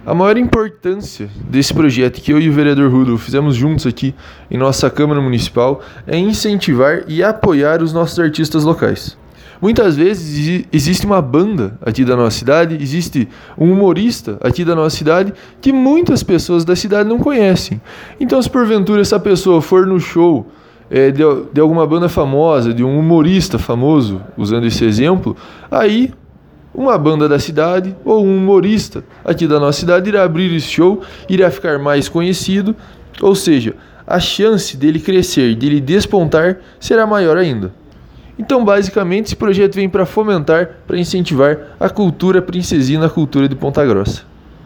A maior importância desse projeto que eu e o vereador Rudolf fizemos juntos aqui em nossa Câmara Municipal é incentivar e apoiar os nossos artistas locais. Muitas vezes existe uma banda aqui da nossa cidade, existe um humorista aqui da nossa cidade que muitas pessoas da cidade não conhecem. Então, se porventura essa pessoa for no show de alguma banda famosa, de um humorista famoso, usando esse exemplo, aí uma banda da cidade ou um humorista aqui da nossa cidade irá abrir esse show, irá ficar mais conhecido, ou seja, a chance dele crescer, dele despontar, será maior ainda. Então, basicamente, esse projeto vem para fomentar, para incentivar a cultura princesina, a cultura de Ponta Grossa.